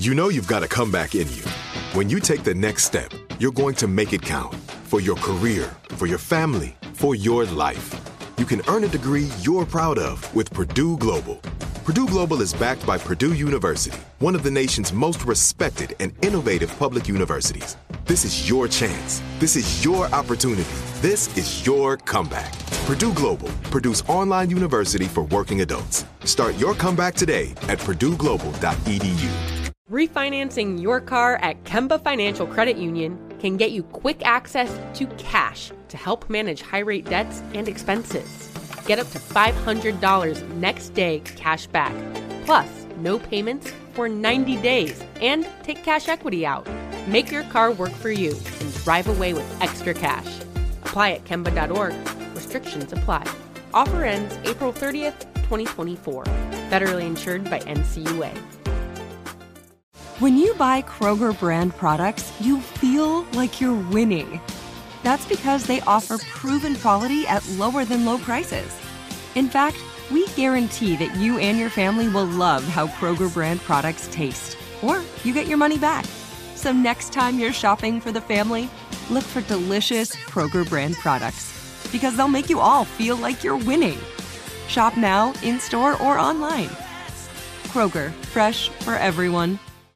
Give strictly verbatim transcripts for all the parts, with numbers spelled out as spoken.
You know you've got a comeback in you. When you take the next step, you're going to make it count. For your career, for your family, for your life. You can earn a degree you're proud of with Purdue Global. Purdue Global is backed by Purdue University, one of the nation's most respected and innovative public universities. This is your chance. This is your opportunity. This is your comeback. Purdue Global, Purdue's online university for working adults. Start your comeback today at purdue global dot e d u. Refinancing your car at Kemba Financial Credit Union can get you quick access to cash to help manage high-rate debts and expenses. Get up to five hundred dollars next day cash back, plus no payments for ninety days, and take cash equity out. Make your car work for you and drive away with extra cash. Apply at kemba dot org. Restrictions apply. Offer ends April thirtieth, twenty twenty-four. Federally insured by N C U A. When you buy Kroger brand products, you feel like you're winning. That's because they offer proven quality at lower than low prices. In fact, we guarantee that you and your family will love how Kroger brand products taste, or you get your money back. So next time you're shopping for the family, look for delicious Kroger brand products, because they'll make you all feel like you're winning. Shop now, in-store, or online. Kroger, fresh for everyone.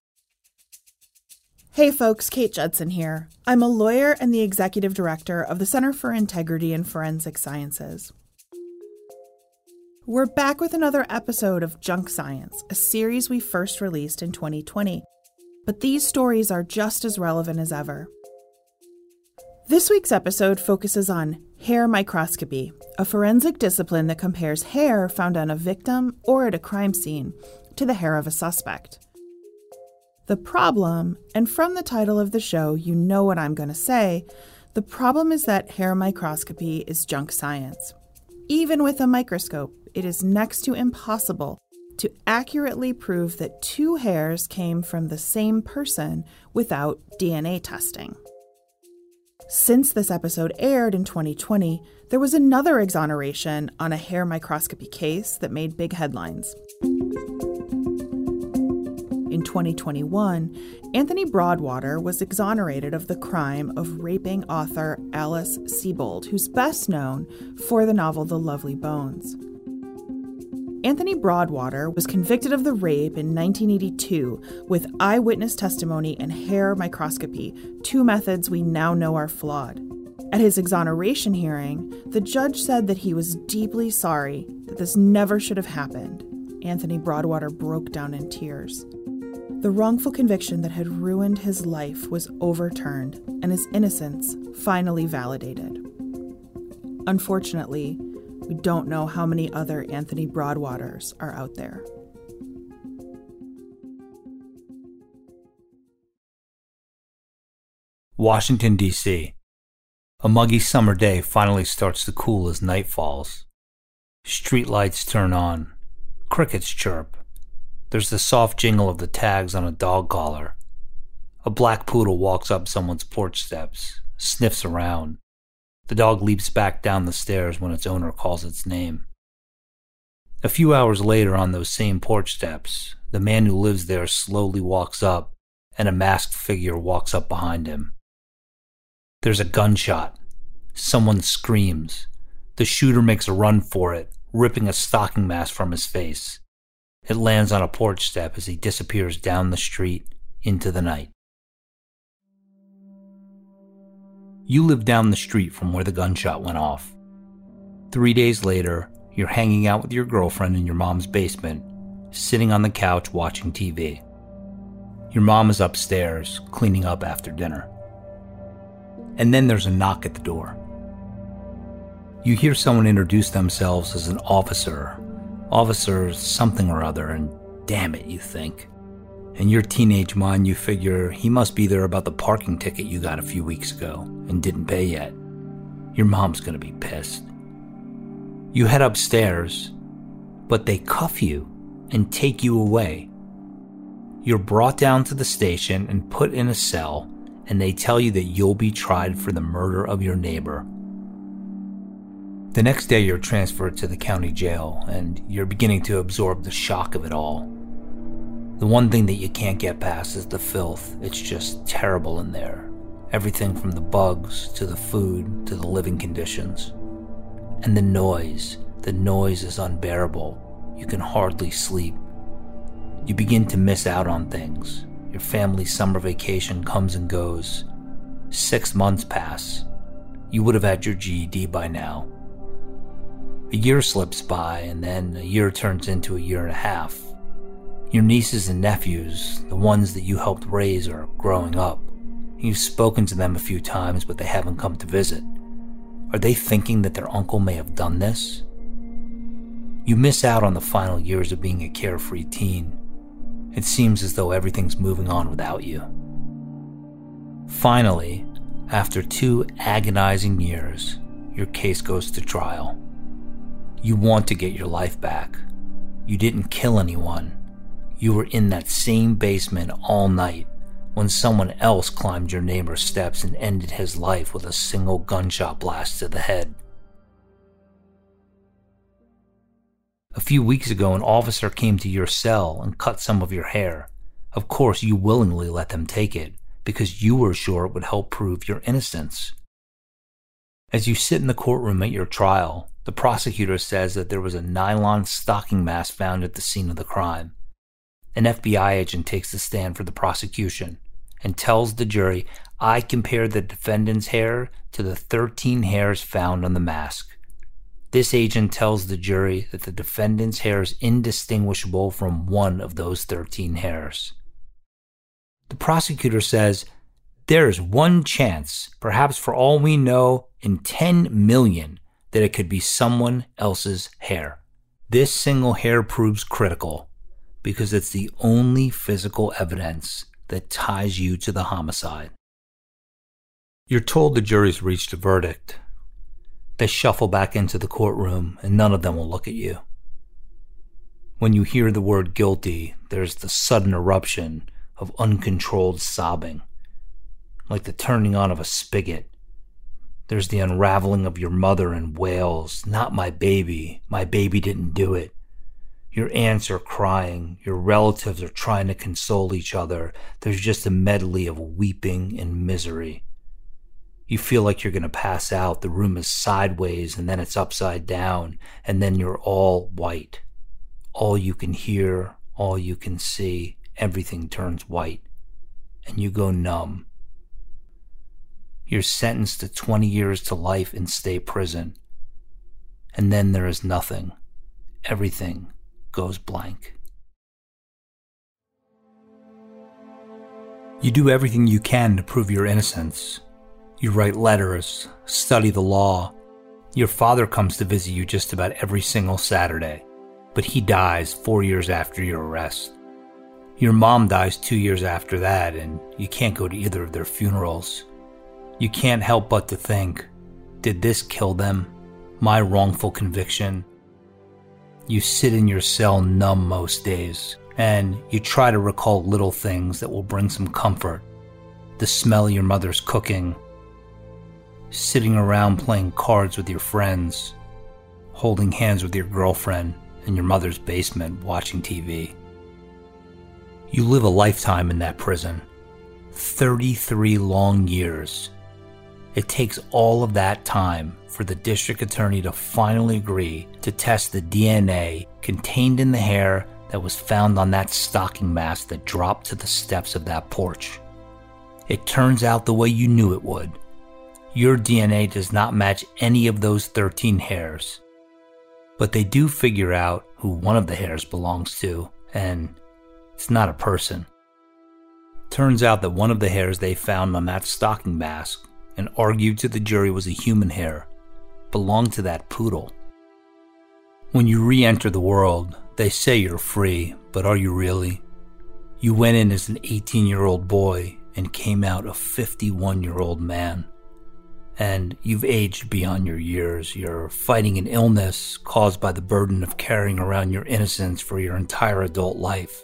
Hey folks, Kate Judson here. I'm a lawyer and the executive director of the Center for Integrity in Forensic Sciences. We're back with another episode of Junk Science, a series we first released in twenty twenty. But these stories are just as relevant as ever. This week's episode focuses on hair microscopy, a forensic discipline that compares hair found on a victim or at a crime scene to the hair of a suspect. The problem, and from the title of the show, you know what I'm going to say, the problem is that hair microscopy is junk science. Even with a microscope, it is next to impossible to accurately prove that two hairs came from the same person without D N A testing. Since this episode aired in twenty twenty, there was another exoneration on a hair microscopy case that made big headlines. In twenty twenty-one, Anthony Broadwater was exonerated of the crime of raping author Alice Sebold, who's best known for the novel The Lovely Bones. Anthony Broadwater was convicted of the rape in nineteen eighty-two with eyewitness testimony and hair microscopy, two methods we now know are flawed. At his exoneration hearing, the judge said that he was deeply sorry that this never should have happened. Anthony Broadwater broke down in tears. The wrongful conviction that had ruined his life was overturned, and his innocence finally validated. Unfortunately, we don't know how many other Anthony Broadwaters are out there. Washington, D C A muggy summer day finally starts to cool as night falls. Streetlights turn on. Crickets chirp. There's the soft jingle of the tags on a dog collar. A black poodle walks up someone's porch steps, sniffs around. The dog leaps back down the stairs when its owner calls its name. A few hours later on those same porch steps, the man who lives there slowly walks up, and a masked figure walks up behind him. There's a gunshot. Someone screams. The shooter makes a run for it, ripping a stocking mask from his face. It lands on a porch step as he disappears down the street into the night. You live down the street from where the gunshot went off. Three days later, you're hanging out with your girlfriend in your mom's basement, sitting on the couch watching T V. Your mom is upstairs, cleaning up after dinner. And then there's a knock at the door. You hear someone introduce themselves as an officer, officer something or other, and damn it, you think. In your teenage mind, you figure he must be there about the parking ticket you got a few weeks ago and didn't pay yet. Your mom's gonna be pissed. You head upstairs, but they cuff you and take you away. You're brought down to the station and put in a cell, and they tell you that you'll be tried for the murder of your neighbor. The next day you're transferred to the county jail, and you're beginning to absorb the shock of it all. The one thing that you can't get past is the filth. It's just terrible in there. Everything from the bugs, to the food, to the living conditions. And the noise. The noise is unbearable. You can hardly sleep. You begin to miss out on things. Your family's summer vacation comes and goes. Six months pass. You would have had your G E D by now. A year slips by, and then a year turns into a year and a half. Your nieces and nephews, the ones that you helped raise, are growing up. You've spoken to them a few times, but they haven't come to visit. Are they thinking that their uncle may have done this? You miss out on the final years of being a carefree teen. It seems as though everything's moving on without you. Finally, after two agonizing years, your case goes to trial. You want to get your life back. You didn't kill anyone. You were in that same basement all night when someone else climbed your neighbor's steps and ended his life with a single gunshot blast to the head. A few weeks ago, an officer came to your cell and cut some of your hair. Of course, you willingly let them take it because you were sure it would help prove your innocence. As you sit in the courtroom at your trial, the prosecutor says that there was a nylon stocking mask found at the scene of the crime. An F B I agent takes the stand for the prosecution and tells the jury, I compared the defendant's hair to the thirteen hairs found on the mask. This agent tells the jury that the defendant's hair is indistinguishable from one of those thirteen hairs. The prosecutor says, there is one chance, perhaps for all we know, in ten million, that it could be someone else's hair. This single hair proves critical because it's the only physical evidence that ties you to the homicide. You're told the jury's reached a verdict. They shuffle back into the courtroom and none of them will look at you. When you hear the word guilty, there's the sudden eruption of uncontrolled sobbing, like the turning on of a spigot. There's the unraveling of your mother in wails, not my baby, my baby didn't do it. Your aunts are crying, your relatives are trying to console each other. There's just a medley of weeping and misery. You feel like you're going to pass out. The room is sideways and then it's upside down and then you're all white. All you can hear, all you can see, everything turns white and you go numb. You're sentenced to twenty years to life in state prison. And then there is nothing. Everything goes blank. You do everything you can to prove your innocence. You write letters, study the law. Your father comes to visit you just about every single Saturday, but he dies four years after your arrest. Your mom dies two years after that, and you can't go to either of their funerals. You can't help but to think, did this kill them? My wrongful conviction? You sit in your cell numb most days, and you try to recall little things that will bring some comfort. The smell of your mother's cooking, sitting around playing cards with your friends, holding hands with your girlfriend in your mother's basement watching T V. You live a lifetime in that prison. thirty-three long years. It takes all of that time for the district attorney to finally agree to test the D N A contained in the hair that was found on that stocking mask that dropped to the steps of that porch. It turns out the way you knew it would. Your D N A does not match any of those thirteen hairs. But they do figure out who one of the hairs belongs to, and it's not a person. Turns out that one of the hairs they found on that stocking mask and argued to the jury was a human hair belonged to that poodle. When you re-enter the world, they say you're free, but are you really? You went in as an eighteen-year-old boy and came out a fifty-one-year-old man. And you've aged beyond your years. You're fighting an illness caused by the burden of carrying around your innocence for your entire adult life.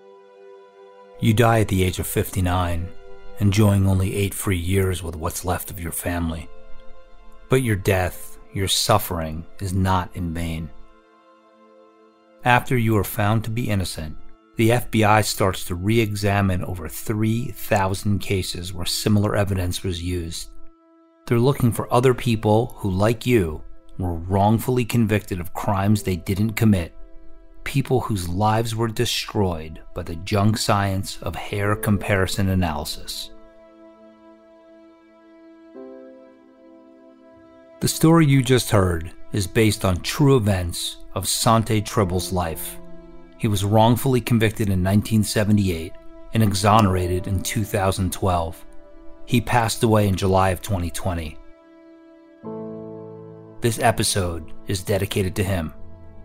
You die at the age of fifty-nine, enjoying only eight free years with what's left of your family. But your death, your suffering, is not in vain. After you are found to be innocent, the F B I starts to re-examine over three thousand cases where similar evidence was used. They're looking for other people who, like you, were wrongfully convicted of crimes they didn't commit. People whose lives were destroyed by the junk science of hair comparison analysis. The story you just heard is based on true events of Sante Tribble's life. He was wrongfully convicted in nineteen seventy-eight and exonerated in two thousand twelve. He passed away in July of twenty twenty. This episode is dedicated to him.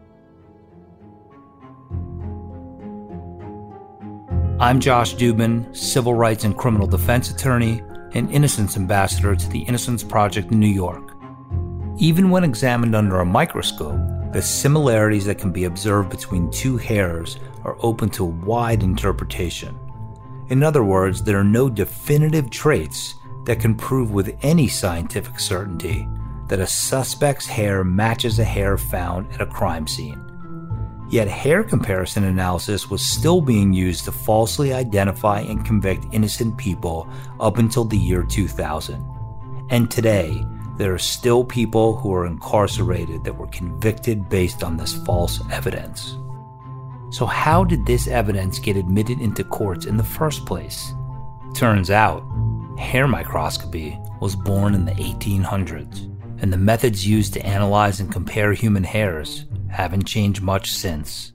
I'm Josh Dubin, civil rights and criminal defense attorney and Innocence Ambassador to the Innocence Project in New York. Even when examined under a microscope, the similarities that can be observed between two hairs are open to wide interpretation. In other words, there are no definitive traits that can prove with any scientific certainty that a suspect's hair matches a hair found at a crime scene. Yet hair comparison analysis was still being used to falsely identify and convict innocent people up until the year two thousand. And today, there are still people who are incarcerated that were convicted based on this false evidence. So how did this evidence get admitted into courts in the first place? Turns out, hair microscopy was born in the eighteen hundreds, and the methods used to analyze and compare human hairs haven't changed much since.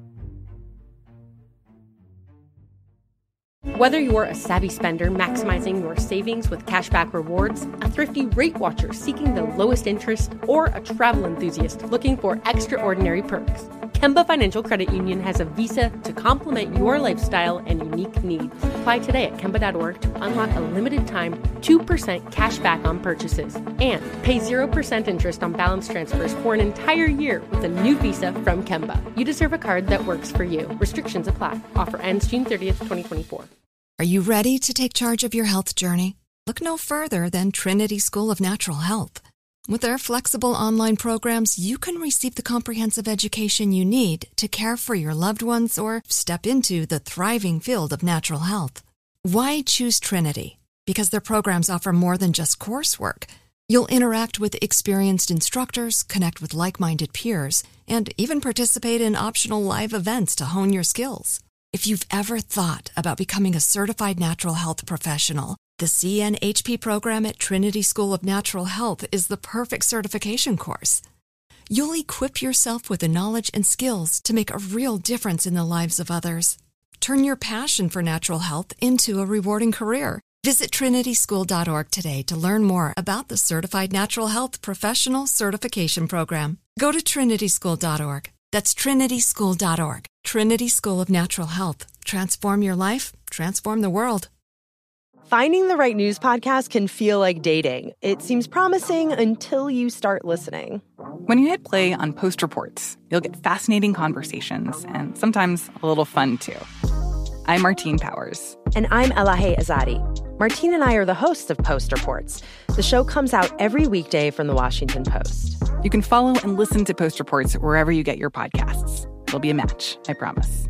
Whether you're a savvy spender maximizing your savings with cashback rewards, a thrifty rate watcher seeking the lowest interest, or a travel enthusiast looking for extraordinary perks, Kemba Financial Credit Union has a visa to complement your lifestyle and unique needs. Apply today at Kemba dot org to unlock a limited time two percent cash back on purchases and pay zero percent interest on balance transfers for an entire year with a new visa from Kemba. You deserve a card that works for you. Restrictions apply. Offer ends June thirtieth, twenty twenty-four. Are you ready to take charge of your health journey? Look no further than Trinity School of Natural Health. With their flexible online programs, you can receive the comprehensive education you need to care for your loved ones or step into the thriving field of natural health. Why choose Trinity? Because their programs offer more than just coursework. You'll interact with experienced instructors, connect with like-minded peers, and even participate in optional live events to hone your skills. If you've ever thought about becoming a certified natural health professional, the C N H P program at Trinity School of Natural Health is the perfect certification course. You'll equip yourself with the knowledge and skills to make a real difference in the lives of others. Turn your passion for natural health into a rewarding career. Visit Trinity School dot org today to learn more about the Certified Natural Health Professional Certification Program. Go to Trinity School dot org. That's Trinity School dot org. Trinity School of Natural Health. Transform your life, transform the world. Finding the right news podcast can feel like dating. It seems promising until you start listening. When you hit play on Post Reports, you'll get fascinating conversations and sometimes a little fun, too. I'm Martine Powers. And I'm Elahe Azadi. Martine and I are the hosts of Post Reports. The show comes out every weekday from the Washington Post. You can follow and listen to Post Reports wherever you get your podcasts. It'll be a match, I promise.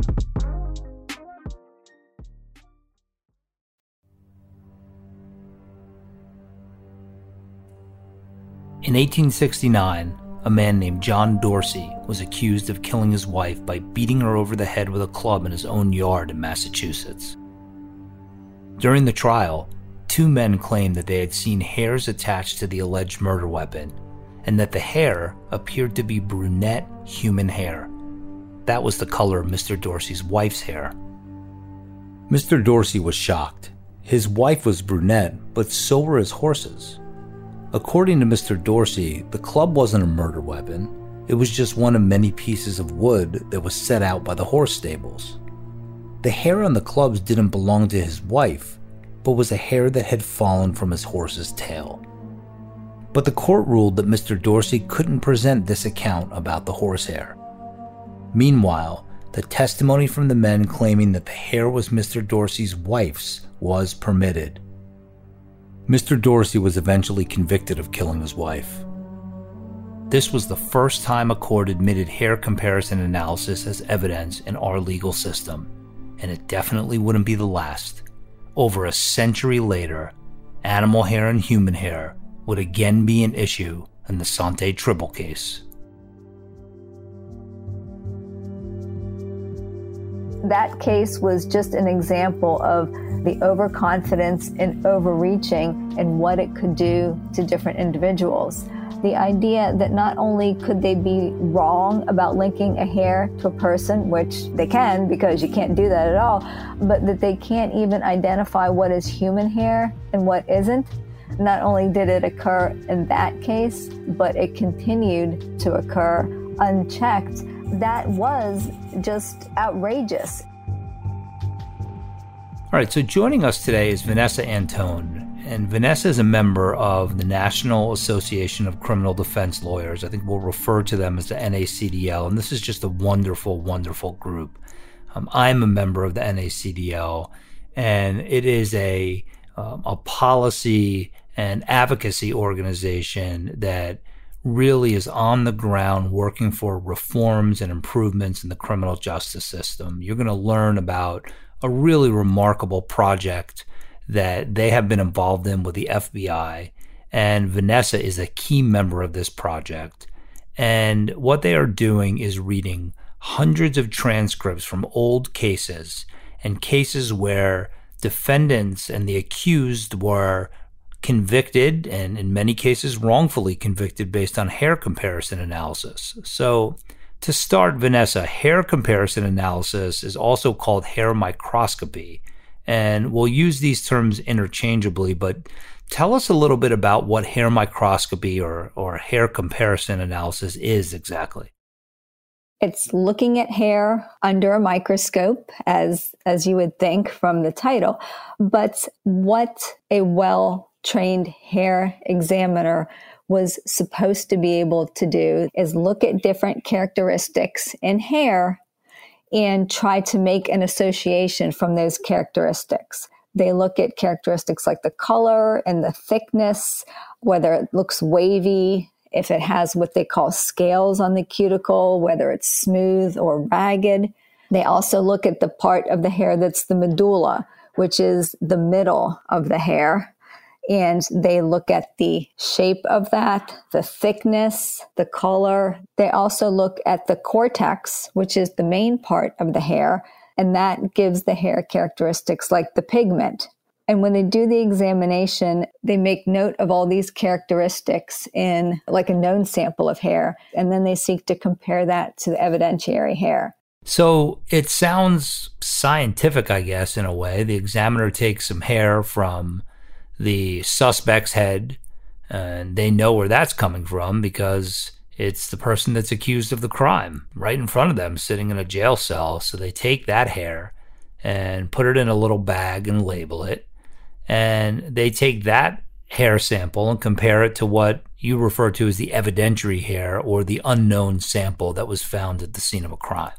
In eighteen sixty-nine, a man named John Dorsey was accused of killing his wife by beating her over the head with a club in his own yard in Massachusetts. During the trial, two men claimed that they had seen hairs attached to the alleged murder weapon, and that the hair appeared to be brunette human hair. That was the color of Mister Dorsey's wife's hair. Mister Dorsey was shocked. His wife was brunette, but so were his horses. According to Mister Dorsey, the club wasn't a murder weapon. It was just one of many pieces of wood that was set out by the horse stables. The hair on the clubs didn't belong to his wife, but was a hair that had fallen from his horse's tail. But the court ruled that Mister Dorsey couldn't present this account about the horsehair. Meanwhile, the testimony from the men claiming that the hair was Mister Dorsey's wife's was permitted. Mister Dorsey was eventually convicted of killing his wife. this was the first time a court admitted hair comparison analysis as evidence in our legal system, and it definitely wouldn't be the last. Over a century later, animal hair and human hair would again be an issue in the Sante Tribble case. That case was just an example of the overconfidence and overreaching and what it could do to different individuals. The idea that not only could they be wrong about linking a hair to a person, which they can because you can't do that at all, but that they can't even identify what is human hair and what isn't. Not only did it occur in that case, but it continued to occur unchecked. That was just outrageous. All right, so joining us today is Vanessa Antone. And Vanessa is a member of the National Association of Criminal Defense Lawyers. I think we'll refer to them as the N A C D L. And this is just a wonderful, wonderful group. Um, I'm a member of the N A C D L, and it is a, um, a policy and advocacy organization that really is on the ground working for reforms and improvements in the criminal justice system. You're going to learn about a really remarkable project that they have been involved in with the F B I, and Vanessa is a key member of this project. And what they are doing is reading hundreds of transcripts from old cases and cases where defendants and the accused were convicted, and in many cases wrongfully convicted, based on hair comparison analysis. So to start, Vanessa, hair comparison analysis is also called hair microscopy. And we'll use these terms interchangeably, but tell us a little bit about what hair microscopy or, or hair comparison analysis is exactly. It's looking at hair under a microscope, as, as you would think from the title. But what a well-trained hair examiner was supposed to be able to do is look at different characteristics in hair and try to make an association from those characteristics. They look at characteristics like the color and the thickness, whether it looks wavy, if it has what they call scales on the cuticle, whether it's smooth or ragged. They also look at the part of the hair that's the medulla, which is the middle of the hair. And they look at the shape of that, the thickness, the color. They also look at the cortex, which is the main part of the hair, and that gives the hair characteristics like the pigment. And when they do the examination, they make note of all these characteristics in like a known sample of hair, and then they seek to compare that to the evidentiary hair. So it sounds scientific, I guess, in a way. The examiner takes some hair from the suspect's head, and they know where that's coming from because it's the person that's accused of the crime right in front of them, sitting in a jail cell. So they take that hair and put it in a little bag and label it. And they take that hair sample and compare it to what you refer to as the evidentiary hair, or the unknown sample that was found at the scene of a crime.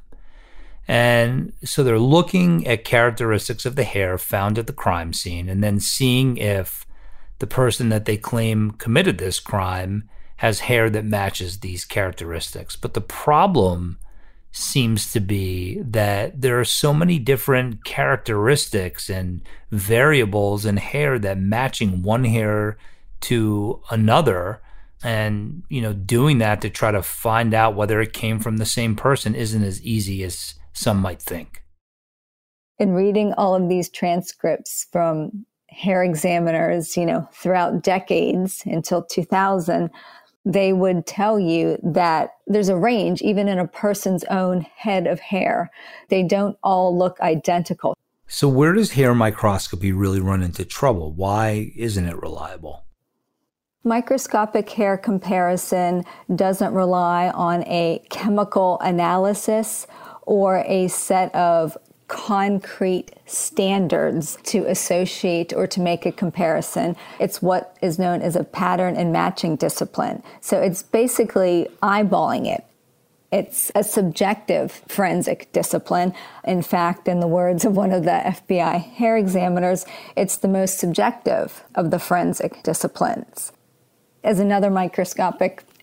And so they're looking at characteristics of the hair found at the crime scene and then seeing if the person that they claim committed this crime has hair that matches these characteristics. But the problem seems to be that there are so many different characteristics and variables in hair that matching one hair to another, and, you know, doing that to try to find out whether it came from the same person isn't as easy as some might think. In reading all of these transcripts from hair examiners, you know, throughout decades until two thousand, they would tell you that there's a range, even in a person's own head of hair. They don't all look identical. So where does hair microscopy really run into trouble? Why isn't it reliable? Microscopic hair comparison doesn't rely on a chemical analysis or a set of concrete standards to associate or to make a comparison. It's what is known as a pattern and matching discipline. So it's basically eyeballing it. It's a subjective forensic discipline. In fact, in the words of one of the F B I hair examiners, it's the most subjective of the forensic disciplines. As another microscopic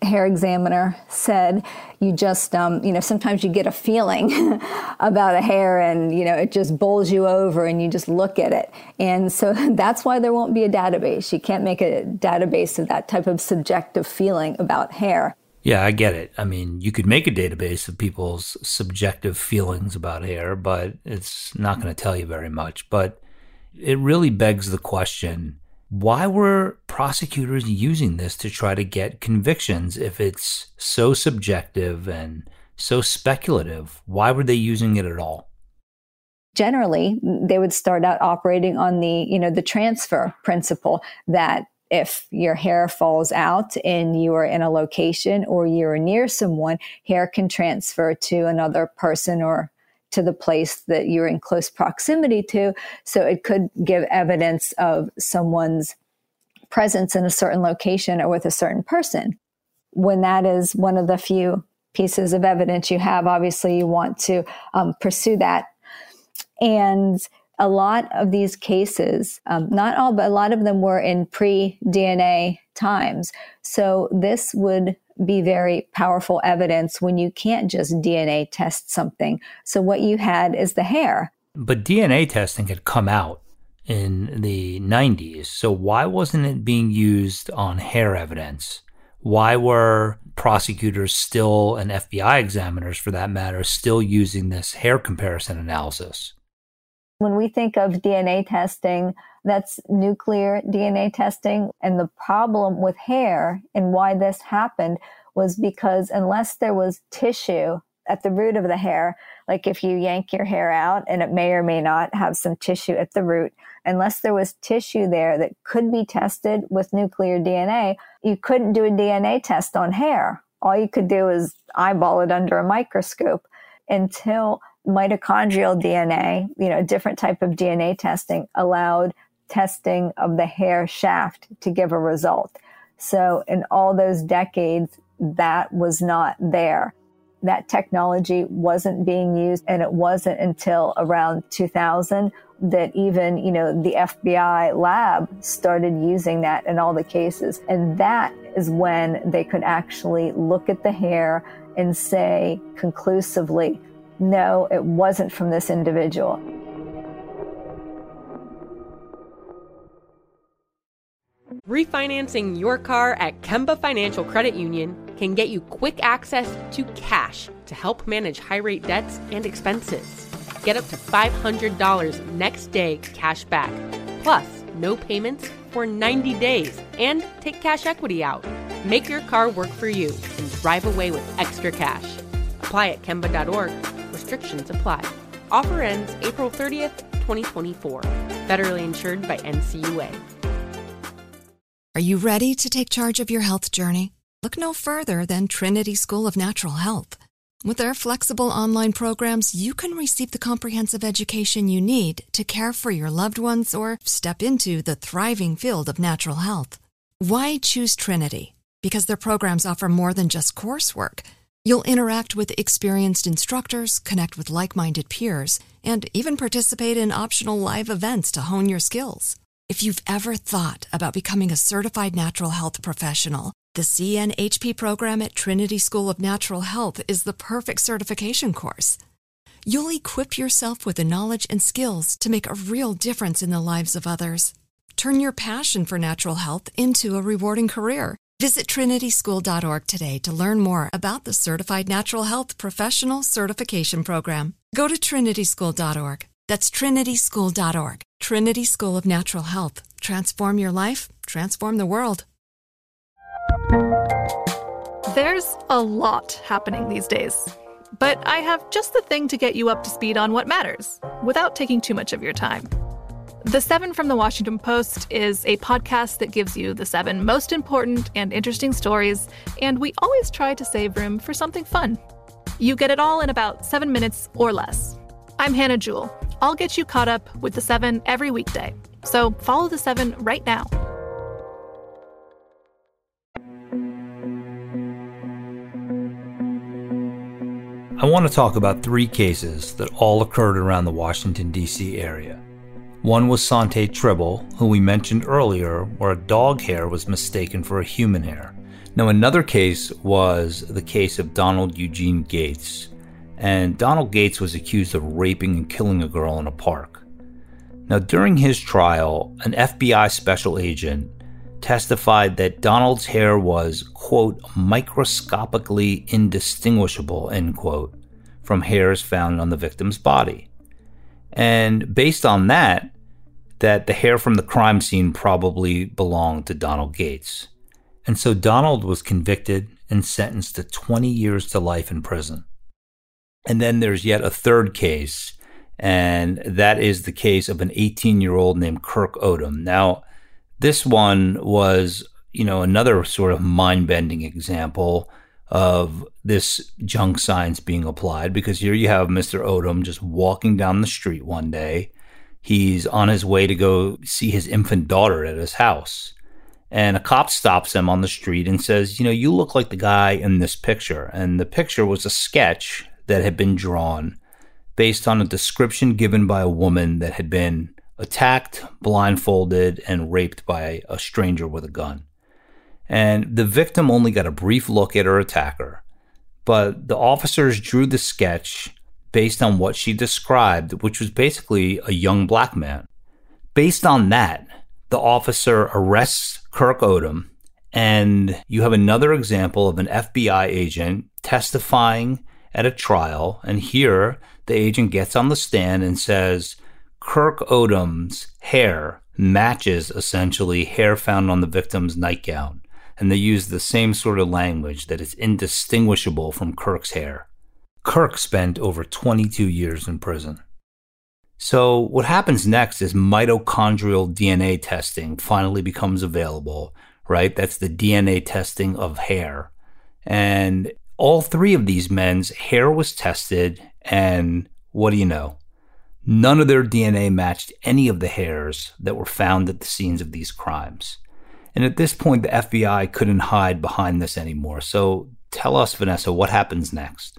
hair examiner said, you just, um, you know, sometimes you get a feeling about a hair and, you know, it just bowls you over and you just look at it. And so that's why there won't be a database. You can't make a database of that type of subjective feeling about hair. Yeah, I get it. I mean, you could make a database of people's subjective feelings about hair, but it's not going to tell you very much. But it really begs the question, why were prosecutors using this to try to get convictions if it's so subjective and so speculative? Why were they using it at all? Generally, they would start out operating on the, you know, the transfer principle that if your hair falls out and you are in a location or you're near someone, hair can transfer to another person or to the place that you're in close proximity to. So it could give evidence of someone's presence in a certain location or with a certain person. When that is one of the few pieces of evidence you have, obviously you want to um, pursue that. And a lot of these cases, um, not all, but a lot of them were in pre-D N A times. So this would be very powerful evidence when you can't just D N A test something. So what you had is the hair. But D N A testing had come out in the nineties. So why wasn't it being used on hair evidence? Why were prosecutors still, and F B I examiners for that matter, still using this hair comparison analysis? When we think of D N A testing, that's nuclear D N A testing. And the problem with hair and why this happened was because unless there was tissue at the root of the hair, like if you yank your hair out and it may or may not have some tissue at the root, unless there was tissue there that could be tested with nuclear D N A, you couldn't do a D N A test on hair. All you could do is eyeball it under a microscope until mitochondrial D N A, you know, a different type of D N A testing allowed testing of the hair shaft to give a result. So in all those decades, that was not there. That technology wasn't being used, and it wasn't until around two thousand that even, you know, the F B I lab started using that in all the cases. And that is when they could actually look at the hair and say conclusively, no, it wasn't from this individual. Refinancing your car at Kemba Financial Credit Union can get you quick access to cash to help manage high-rate debts and expenses. Get up to five hundred dollars next day cash back, plus no payments for ninety days, and take cash equity out. Make your car work for you and drive away with extra cash. Apply at Kemba dot org. Restrictions apply. Offer ends April thirtieth, twenty twenty-four. Federally insured by N C U A. Are you ready to take charge of your health journey? Look no further than Trinity School of Natural Health. With their flexible online programs, you can receive the comprehensive education you need to care for your loved ones or step into the thriving field of natural health. Why choose Trinity? Because their programs offer more than just coursework. You'll interact with experienced instructors, connect with like-minded peers, and even participate in optional live events to hone your skills. If you've ever thought about becoming a certified natural health professional, the C N H P program at Trinity School of Natural Health is the perfect certification course. You'll equip yourself with the knowledge and skills to make a real difference in the lives of others. Turn your passion for natural health into a rewarding career. Visit trinity school dot org today to learn more about the Certified Natural Health Professional Certification Program. Go to trinity school dot org. That's trinity school dot org. Trinity School of Natural Health. Transform your life, transform the world. There's a lot happening these days, but I have just the thing to get you up to speed on what matters without taking too much of your time. The Seven from the Washington Post is a podcast that gives you the seven most important and interesting stories, and we always try to save room for something fun. You get it all in about seven minutes or less. I'm Hannah Jewell. I'll get you caught up with the seven every weekday. So follow the seven right now. I want to talk about three cases that all occurred around the Washington, D C area. One was Sante Tribble, who we mentioned earlier, where a dog hair was mistaken for a human hair. Now, another case was the case of Donald Eugene Gates. And Donald Gates was accused of raping and killing a girl in a park. Now, during his trial, an F B I special agent testified that Donald's hair was, quote, microscopically indistinguishable, end quote, from hairs found on the victim's body. And based on that, that the hair from the crime scene probably belonged to Donald Gates. And so Donald was convicted and sentenced to twenty years to life in prison. And then there's yet a third case, and that is the case of an eighteen-year-old named Kirk Odom. Now, this one was, you know, another sort of mind-bending example of this junk science being applied, because here you have Mister Odom just walking down the street one day. He's on his way to go see his infant daughter at his house. And a cop stops him on the street and says, you know, you look like the guy in this picture. And the picture was a sketch that had been drawn based on a description given by a woman that had been attacked, blindfolded, and raped by a stranger with a gun. And the victim only got a brief look at her attacker, but the officers drew the sketch based on what she described, which was basically a young black man. Based on that, the officer arrests Kirk Odom, and you have another example of an F B I agent testifying at a trial, and here the agent gets on the stand and says Kirk Odom's hair matches essentially hair found on the victim's nightgown, and they use the same sort of language that it's indistinguishable from Kirk's hair. Kirk spent over twenty-two years in prison. So what happens next is mitochondrial D N A testing finally becomes available, right? That's the D N A testing of hair. And all three of these men's hair was tested, and what do you know? None of their D N A matched any of the hairs that were found at the scenes of these crimes. And at this point, the F B I couldn't hide behind this anymore. So tell us, Vanessa, what happens next?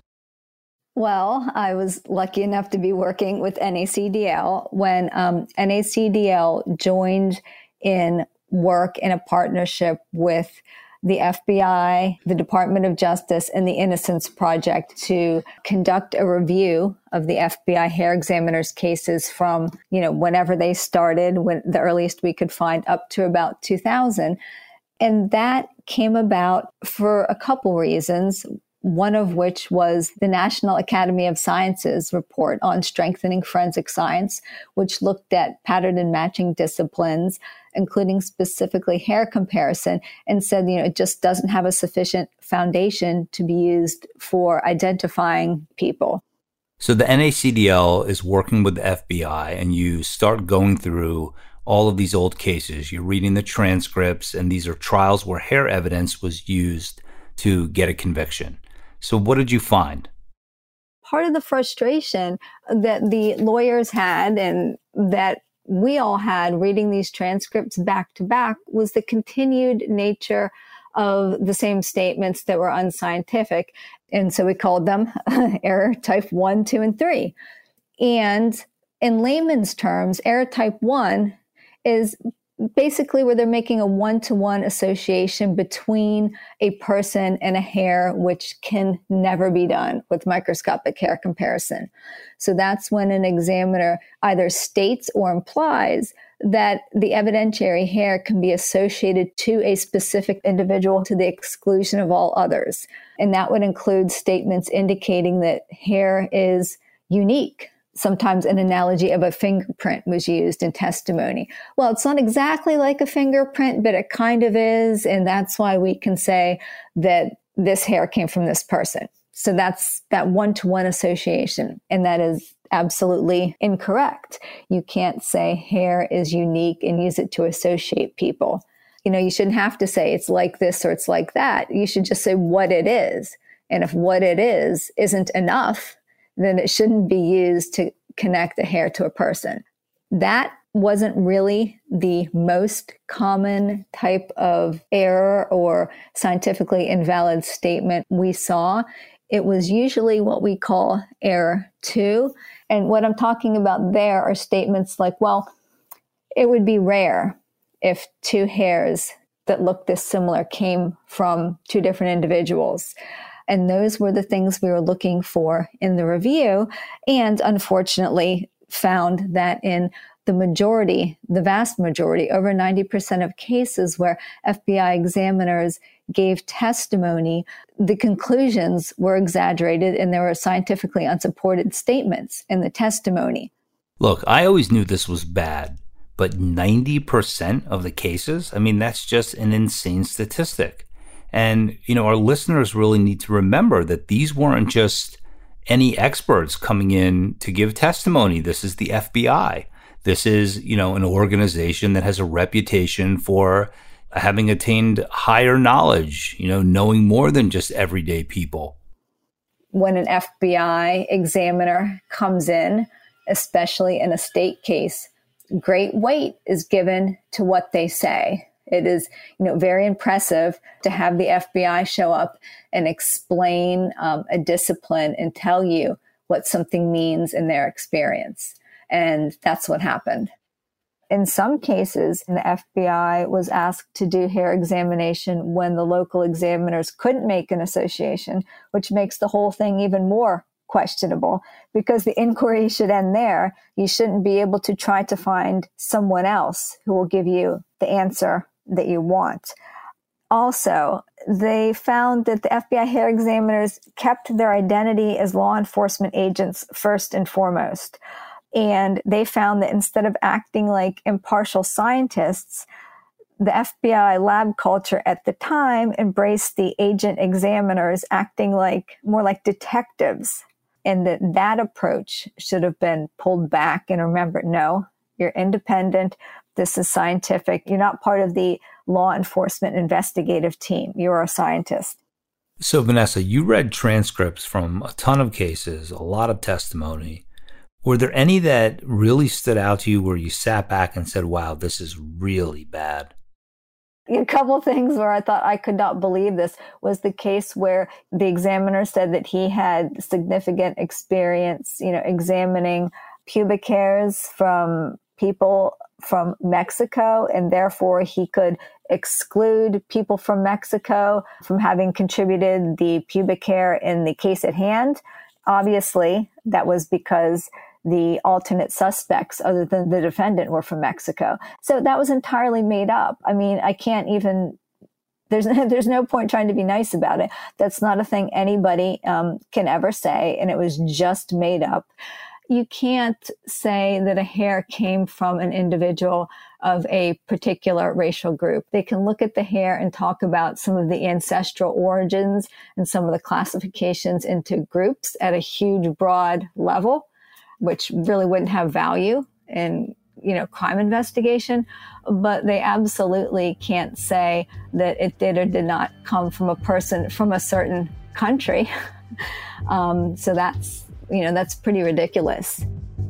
Well, I was lucky enough to be working with N A C D L when um, N A C D L joined in work in a partnership with the F B I, the Department of Justice, and the Innocence Project to conduct a review of the F B I hair examiners' cases from, you know, whenever they started, when the earliest we could find, up to about two thousand. And that came about for a couple reasons. One of which was the National Academy of Sciences report on strengthening forensic science, which looked at pattern and matching disciplines, including specifically hair comparison, and said, you know, it just doesn't have a sufficient foundation to be used for identifying people. So the N A C D L is working with the F B I, and you start going through all of these old cases. You're reading the transcripts, and these are trials where hair evidence was used to get a conviction. So what did you find? Part of the frustration that the lawyers had and that we all had reading these transcripts back to back was the continued nature of the same statements that were unscientific. And so we called them error type one, two, and three. And in layman's terms, error type one is basically where they're making a one-to-one association between a person and a hair, which can never be done with microscopic hair comparison. So that's when an examiner either states or implies that the evidentiary hair can be associated to a specific individual to the exclusion of all others. And that would include statements indicating that hair is unique. Sometimes an analogy of a fingerprint was used in testimony. Well, it's not exactly like a fingerprint, but it kind of is. And that's why we can say that this hair came from this person. So that's that one-to-one association. And that is absolutely incorrect. You can't say hair is unique and use it to associate people. You know, you shouldn't have to say it's like this or it's like that. You should just say what it is. And if what it is isn't enough, then it shouldn't be used to connect the hair to a person. That wasn't really the most common type of error or scientifically invalid statement we saw. It was usually what we call error two. And what I'm talking about there are statements like, well, it would be rare if two hairs that looked this similar came from two different individuals. And those were the things we were looking for in the review, and unfortunately found that in the majority, the vast majority, over ninety percent of cases where F B I examiners gave testimony, the conclusions were exaggerated and there were scientifically unsupported statements in the testimony. Look, I always knew this was bad, but ninety percent of the cases? I mean, that's just an insane statistic. And, you know, our listeners really need to remember that these weren't just any experts coming in to give testimony. This is the F B I. This is, you know, an organization that has a reputation for having attained higher knowledge, you know, knowing more than just everyday people. When an F B I examiner comes in, especially in a state case, great weight is given to what they say. It is, you know, very impressive to have the F B I show up and explain um, a discipline and tell you what something means in their experience. And that's what happened. In some cases, the F B I was asked to do hair examination when the local examiners couldn't make an association, which makes the whole thing even more questionable, because the inquiry should end there. You shouldn't be able to try to find someone else who will give you the answer that you want. Also, they found that the F B I hair examiners kept their identity as law enforcement agents first and foremost. And they found that instead of acting like impartial scientists, the F B I lab culture at the time embraced the agent examiners acting like more like detectives. And that that approach should have been pulled back and remembered, no, you're independent. This is scientific. You're not part of the law enforcement investigative team. You're a scientist. So, Vanessa, you read transcripts from a ton of cases, a lot of testimony. Were there any that really stood out to you where you sat back and said, wow, this is really bad? A couple of things where I thought I could not believe this was the case where the examiner said that he had significant experience, you know, examining pubic hairs from people from Mexico, and therefore he could exclude people from Mexico from having contributed the pubic hair in the case at hand. Obviously, that was because the alternate suspects other than the defendant were from Mexico. So that was entirely made up. I mean, I can't even, there's, there's no point trying to be nice about it. That's not a thing anybody um, can ever say, and it was just made up. You can't say that a hair came from an individual of a particular racial group. They can look at the hair and talk about some of the ancestral origins and some of the classifications into groups at a huge, broad level, which really wouldn't have value in, you know, crime investigation. But they absolutely can't say that it did or did not come from a person from a certain country. um, so that's, you know, that's pretty ridiculous.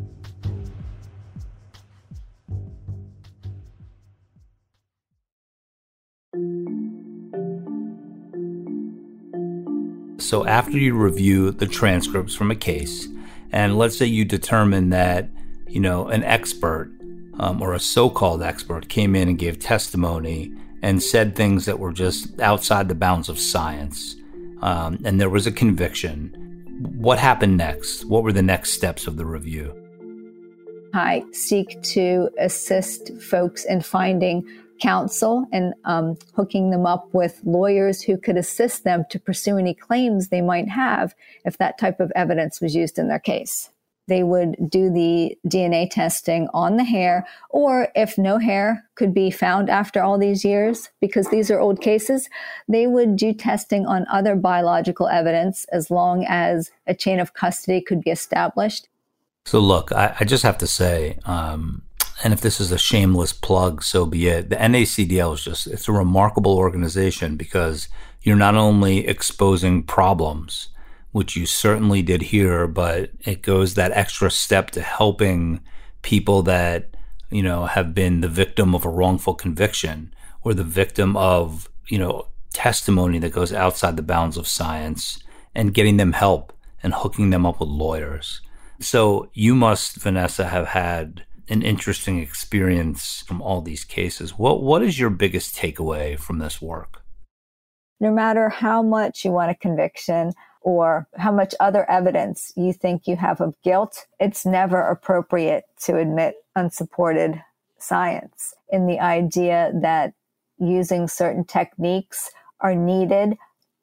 So after you review the transcripts from a case, and let's say you determine that, you know, an expert um, or a so-called expert came in and gave testimony and said things that were just outside the bounds of science, um, and there was a conviction. What happened next? What were the next steps of the review? I seek to assist folks in finding counsel and um, hooking them up with lawyers who could assist them to pursue any claims they might have if that type of evidence was used in their case. They would do the D N A testing on the hair, or if no hair could be found after all these years, because these are old cases, they would do testing on other biological evidence as long as a chain of custody could be established. So look, I, I just have to say, um, and if this is a shameless plug, so be it. The N A C D L is just, it's a remarkable organization because you're not only exposing problems, which you certainly did here, but it goes that extra step to helping people that, you know, have been the victim of a wrongful conviction or the victim of, you know, testimony that goes outside the bounds of science, and getting them help and hooking them up with lawyers. So you must, Vanessa, have had an interesting experience from all these cases. What What is your biggest takeaway from this work? No matter how much you want a conviction or how much other evidence you think you have of guilt, it's never appropriate to admit unsupported science in the idea that using certain techniques are needed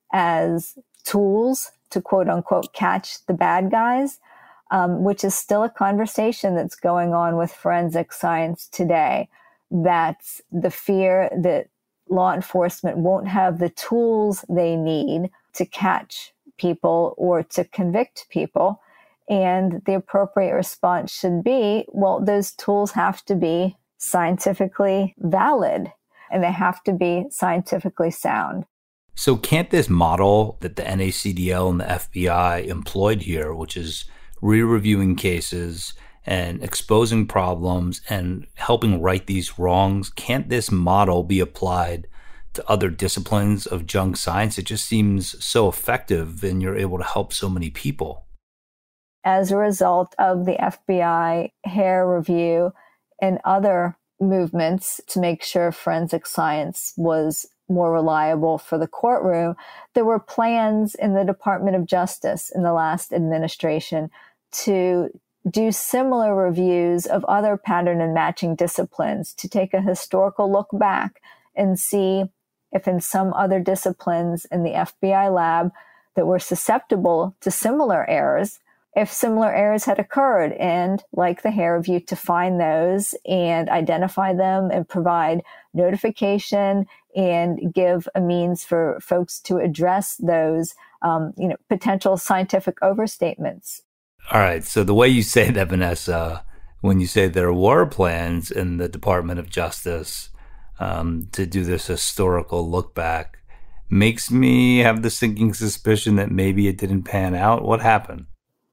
as tools to quote unquote catch the bad guys, um, which is still a conversation that's going on with forensic science today. That's the fear that law enforcement won't have the tools they need to catch people or to convict people. And the appropriate response should be, well, those tools have to be scientifically valid and they have to be scientifically sound. So can't this model that the N A C D L and the F B I employed here, which is re-reviewing cases and exposing problems and helping right these wrongs, can't this model be applied to other disciplines of junk science? It just seems so effective and you're able to help so many people. As a result of the F B I hair review and other movements to make sure forensic science was more reliable for the courtroom, there were plans in the Department of Justice in the last administration to do similar reviews of other pattern and matching disciplines, to take a historical look back and see if in some other disciplines in the F B I lab that were susceptible to similar errors, if similar errors had occurred, and like the hair review, to find those and identify them and provide notification and give a means for folks to address those um, you know, potential scientific overstatements. All right. So the way you say that, Vanessa, when you say there were plans in the Department of Justice um, to do this historical look back, makes me have the sinking suspicion that maybe it didn't pan out. What happened?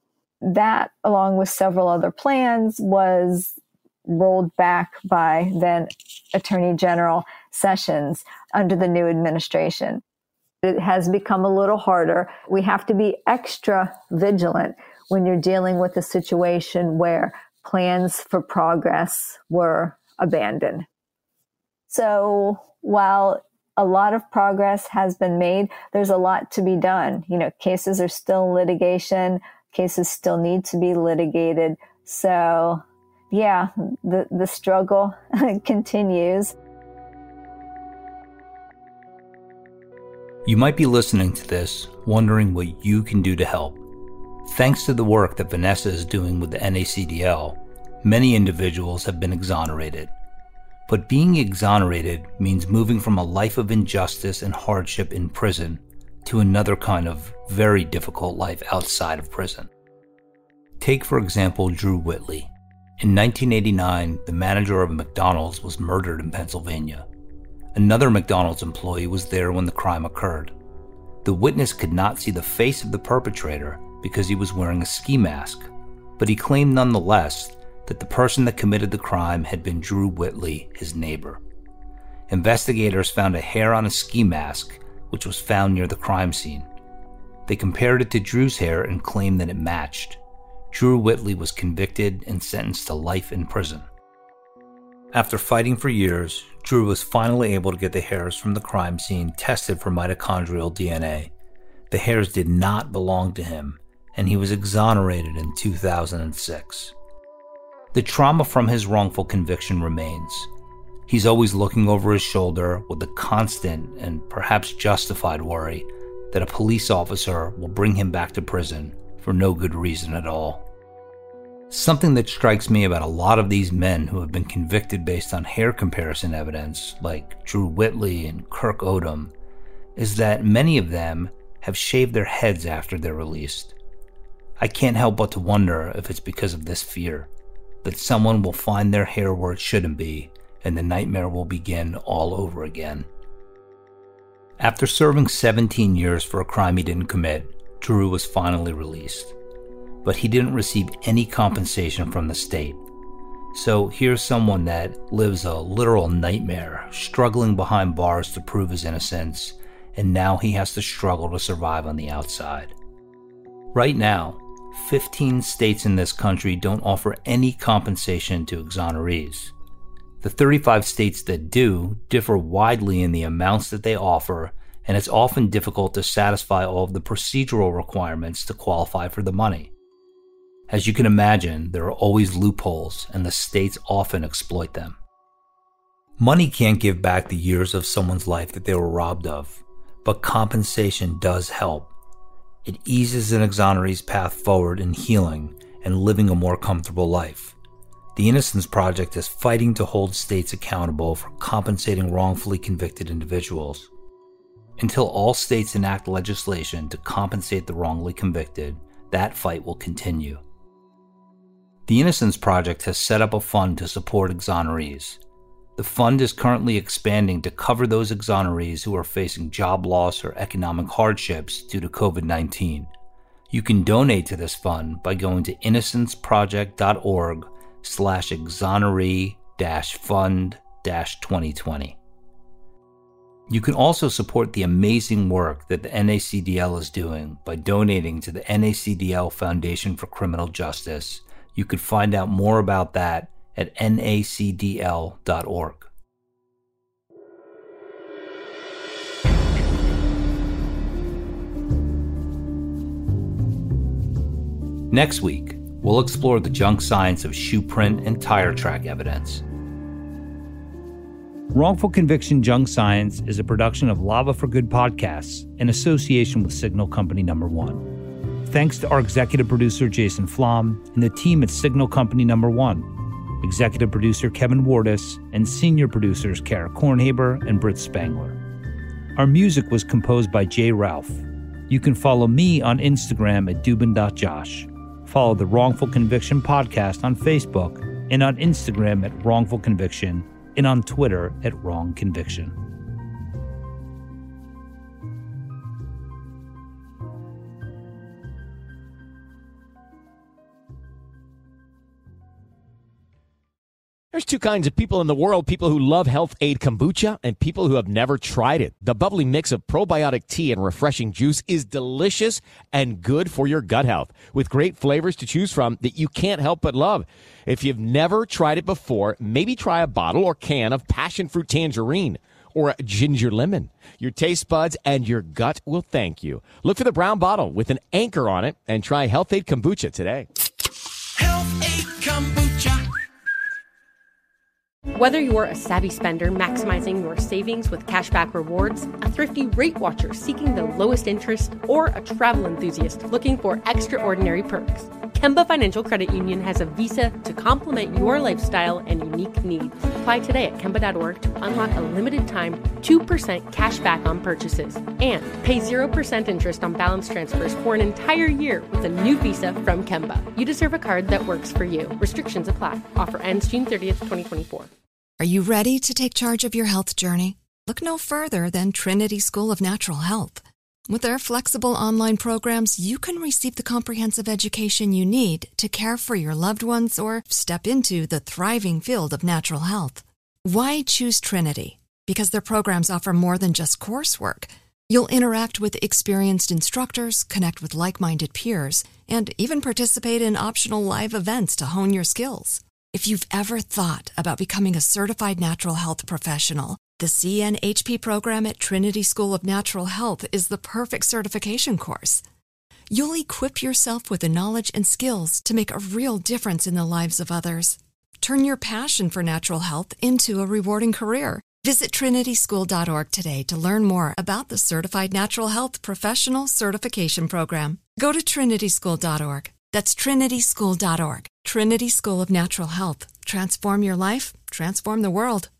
That, along with several other plans, was rolled back by then Attorney General Sessions under the new administration. It has become a little harder. We have to be extra vigilant when you're dealing with a situation where plans for progress were abandoned. So while a lot of progress has been made, there's a lot to be done. You know, cases are still in litigation. Cases still need to be litigated. So, yeah, the, the struggle continues. You might be listening to this, wondering what you can do to help. Thanks to the work that Vanessa is doing with the N A C D L, many individuals have been exonerated. But being exonerated means moving from a life of injustice and hardship in prison to another kind of very difficult life outside of prison. Take, for example, Drew Whitley. In nineteen eighty-nine, the manager of McDonald's was murdered in Pennsylvania. Another McDonald's employee was there when the crime occurred. The witness could not see the face of the perpetrator because he was wearing a ski mask, but he claimed nonetheless that the person that committed the crime had been Drew Whitley, his neighbor. Investigators found a hair on a ski mask, which was found near the crime scene. They compared it to Drew's hair and claimed that it matched. Drew Whitley was convicted and sentenced to life in prison. After fighting for years, Drew was finally able to get the hairs from the crime scene tested for mitochondrial D N A. The hairs did not belong to him, and he was exonerated in two thousand six. The trauma from his wrongful conviction remains. He's always looking over his shoulder with the constant and perhaps justified worry that a police officer will bring him back to prison for no good reason at all. Something that strikes me about a lot of these men who have been convicted based on hair comparison evidence, like Drew Whitley and Kirk Odom, is that many of them have shaved their heads after they're released. I can't help but to wonder if it's because of this fear, that someone will find their hair where it shouldn't be, and the nightmare will begin all over again. After serving seventeen years for a crime he didn't commit, Drew was finally released. But he didn't receive any compensation from the state. So here's someone that lives a literal nightmare, struggling behind bars to prove his innocence, and now he has to struggle to survive on the outside. Right now, fifteen states in this country don't offer any compensation to exonerees. The thirty-five states that do differ widely in the amounts that they offer, and it's often difficult to satisfy all of the procedural requirements to qualify for the money. As you can imagine, there are always loopholes, and the states often exploit them. Money can't give back the years of someone's life that they were robbed of, but compensation does help. It eases an exoneree's path forward in healing and living a more comfortable life. The Innocence Project is fighting to hold states accountable for compensating wrongfully convicted individuals. Until all states enact legislation to compensate the wrongly convicted, that fight will continue. The Innocence Project has set up a fund to support exonerees. The fund is currently expanding to cover those exonerees who are facing job loss or economic hardships due to covid nineteen. You can donate to this fund by going to innocenceproject.org slash exoneree dash fund dash 2020. You can also support the amazing work that the N A C D L is doing by donating to the N A C D L Foundation for Criminal Justice. You could find out more about that at N A C D L dot org. Next week, we'll explore the junk science of shoe print and tire track evidence. Wrongful Conviction Junk Science is a production of Lava for Good Podcasts in association with Signal Company Number One. Thanks to our executive producer, Jason Flom, and the team at Signal Company Number One, executive producer Kevin Wardis, and senior producers Kara Kornhaber and Britt Spangler. Our music was composed by Jay Ralph. You can follow me on Instagram at dubin dot josh. Follow the Wrongful Conviction Podcast on Facebook and on Instagram at Wrongful Conviction and on Twitter at Wrong Conviction. There's two kinds of people in the world, people who love Health Aid Kombucha and people who have never tried it. The bubbly mix of probiotic tea and refreshing juice is delicious and good for your gut health, with great flavors to choose from that you can't help but love. If you've never tried it before, maybe try a bottle or can of passion fruit tangerine or a ginger lemon. Your taste buds and your gut will thank you. Look for the brown bottle with an anchor on it and try Health Aid Kombucha today. Health Aid Kombucha. Whether you're a savvy spender maximizing your savings with cashback rewards, a thrifty rate watcher seeking the lowest interest, or a travel enthusiast looking for extraordinary perks, Kemba Financial Credit Union has a visa to complement your lifestyle and unique needs. Apply today at Kemba dot org to unlock a limited-time two percent cash back on purchases and pay zero percent interest on balance transfers for an entire year with a new visa from Kemba. You deserve a card that works for you. Restrictions apply. Offer ends June thirtieth, twenty twenty-four. Are you ready to take charge of your health journey? Look no further than Trinity School of Natural Health. With their flexible online programs, you can receive the comprehensive education you need to care for your loved ones or step into the thriving field of natural health. Why choose Trinity? Because their programs offer more than just coursework. You'll interact with experienced instructors, connect with like-minded peers, and even participate in optional live events to hone your skills. If you've ever thought about becoming a certified natural health professional, the C N H P program at Trinity School of Natural Health is the perfect certification course. You'll equip yourself with the knowledge and skills to make a real difference in the lives of others. Turn your passion for natural health into a rewarding career. Visit trinity school dot org today to learn more about the Certified Natural Health Professional Certification Program. Go to trinity school dot org. That's trinity school dot org. Trinity School of Natural Health. Transform your life, transform the world.